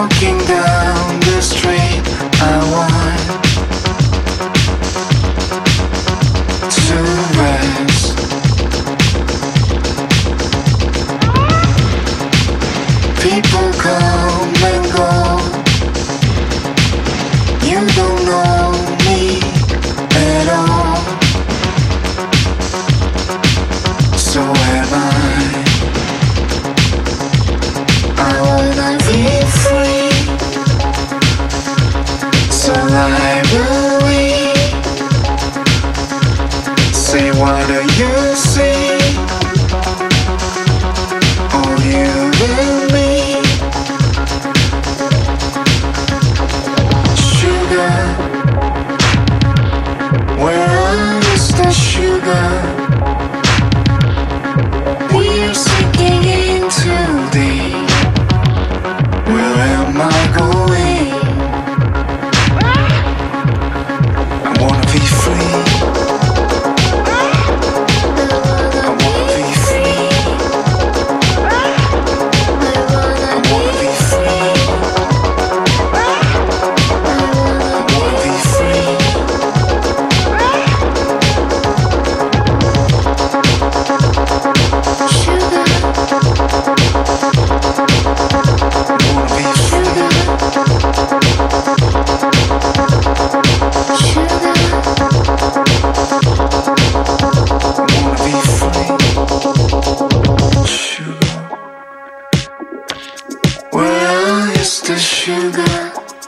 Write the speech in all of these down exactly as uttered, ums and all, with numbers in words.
walking down the street, I want to rest. People come and go. You don't know me at all. So am I. I wanna be free. So library. Say what do you see? Oh, you and me. Sugar, where is the sugar? We're sinking into the. Where am I going? I wanna be free. I wanna be free. I wanna be free. I wanna be free. Sugar. Where is the sugar?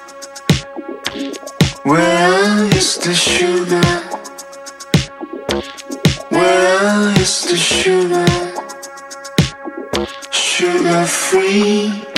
Where is the sugar? Where is the sugar? Sugar free.